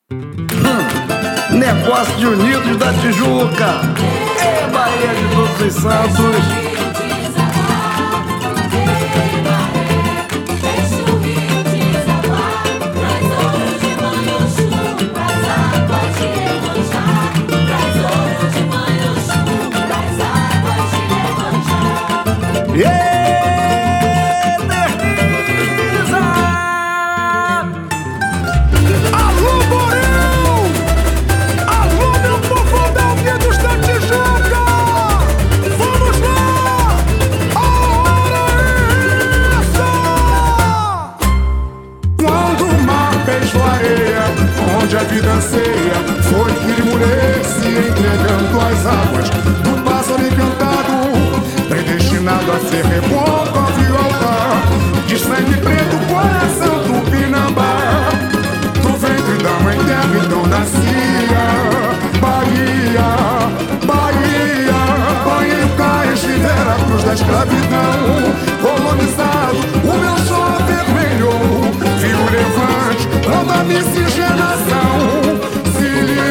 Negócio de Unidos da Tijuca, é Bahia de Todos os Santos. Onde a vida anseia, foi que mulher se entregando às águas do pássaro encantado, predestinado a ser reboco ao altar, de sangue preto, coração do Pinambá, do ventre da mãe terra então nascia Bahia, Bahia, banheiro Caes, Vera Cruz da escravidão, colonizado, o meu sol vermelho, viu o levante, quando a miscigenação se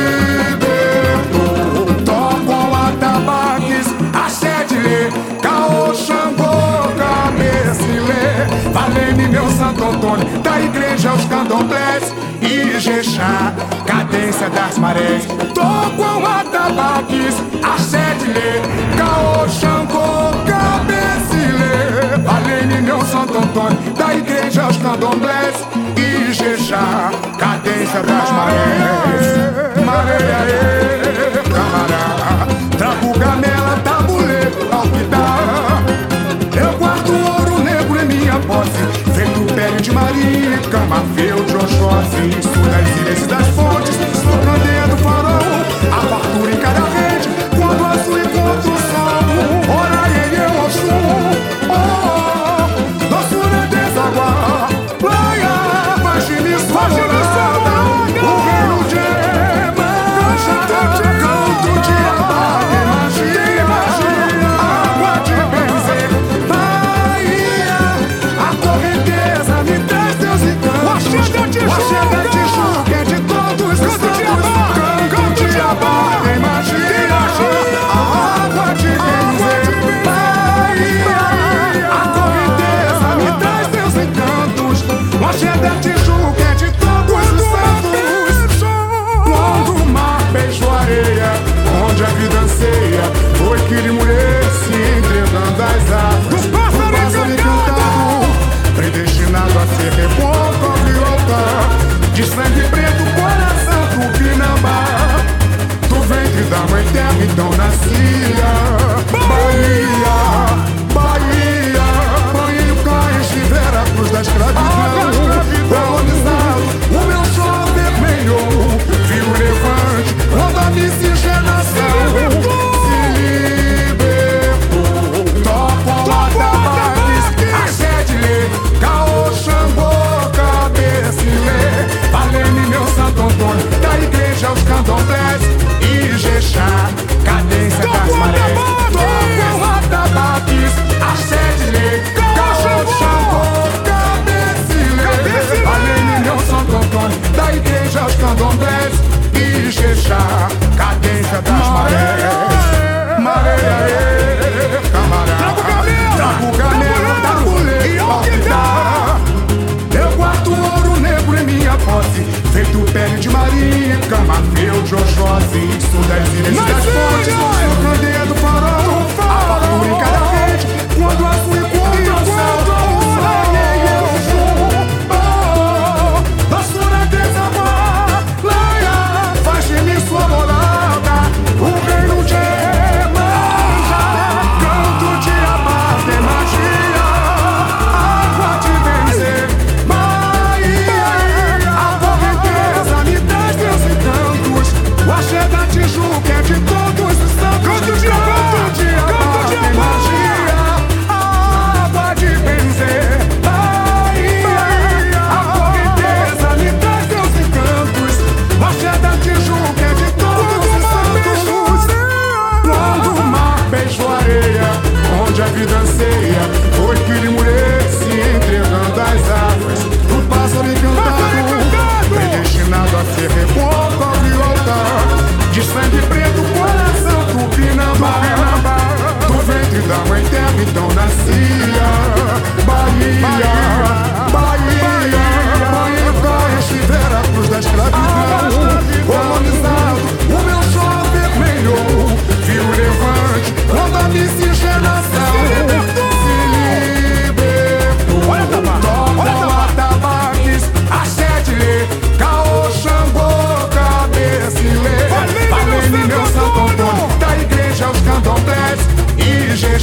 libertou. Tocam atabaques, axé de lê, caô, xangô, cabecilê, valendo meu Santo Antônio, da igreja aos candomblés, Ijexá, cadência das marés. Tocam atabaques, axé de lê, caô, xangô, cabecilê, valendo meu Santo Antônio, da igreja aos candomblés, Ijexá, cadência das marés. Mareia, camará, trago gamela, tabulê, ao que dá. Eu guardo ouro negro em minha posse, feito pele de Maria, Camafeu de Oxóssi. Sul das ilhas e das fontes, sou candeia do farol, a fartura em cada rede, quando azul encontra o sol. Ora eu Oxum, oh, doçura desaguar, praia, vai-me sua morada, o reino de Ema, canto de abaga, magia, água de benzer, Bahia, a correnteza me traz teus encantos, o axé da Tijuca é de todos os santos, canto de abaga, magia, água de benzer, Bahia, a correnteza me traz teus encantos, o axé da Tijuca é de todos os santos. Quando o mar beijou a areia, onde a vida anseia, foi que mulher se entregando às asas do pássaro encantado, predestinado a ser reboco ao altar, de sangue preto, coração do Pinambá, do ventre da mãe terra então nascia Bahia, Bahia, banheiro Caes, Vera Cruz da escravidão, colonizado, o meu sol vermelho, viu o levante, quando a miscigenação se libertou. Tocam atabaques, axé de lê, caô, xangô, cabecilê, valendo meu Santo Antônio, da igreja aos candomblés, Ijexá, cadência das marés. Tocam atabaques, axé de lê, caô, xangô, cabecilê, valendo meu Santo Antônio, da igreja aos candomblés, Ijexá, cadência das marés. Mareia, camará, trago gamela, tabulê, ao que dá. Eu guardo ouro negro em minha posse, feito pele de Maria, Camafeu de Oxóssi. Sul das ilhas e das fontes, sou candeia do farol, a fartura em cada rede, quando a azul encontra o céu. Doçura desaguar, laia, faz-me sua morada, o reino de Ema, canto de abaga, magia, água de benzer, Bahia, a correnteza me traz teus encantos, o axé da Tijuca é de todos os santos, canto de abaga, magia,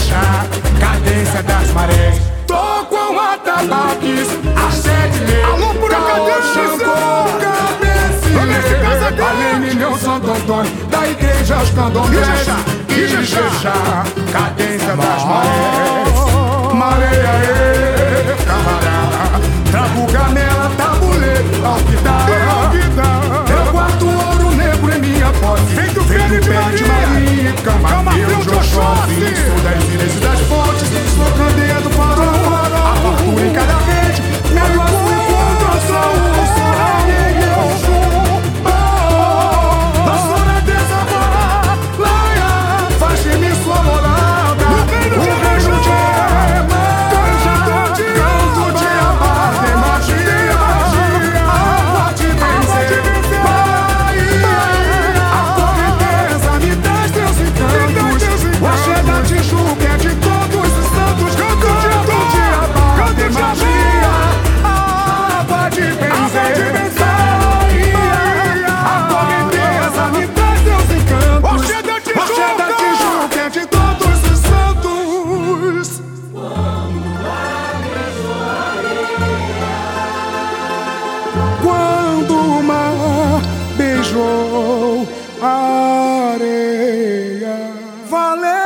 Ijexá, cadência das marés. Tô com atabaques, axé de lei. Alô, por Caô, Xangô, Cabecilê, Valene, meu Santo Antônio, da igreja aos candomblés. Ijexá, cadência das marés. Mareia, camarada, trago gamela, tabuleiro, ao que dá. Eu guardo ouro negro em minha posse. Vem do pé de Maria, Camadeiro de Oxóssi. Sou das ilhas e das fontes, sou candeia do farol. A fartura em cada rede, meu aço encontra o sol. Sou rainha e eu sou. A sua desabar, laia, faz-me sua morada. O reino de Ema, canto de amar, tem magia, água de vencer. A correnteza me traz teus encantos. O axé da Tijuca é de todos os santos. Canto de amar, tem magia, água de vencer. A correnteza me traz teus encantos. O axé da Tijuca é de todos os santos. Quando o mar beijou a areia, valeu.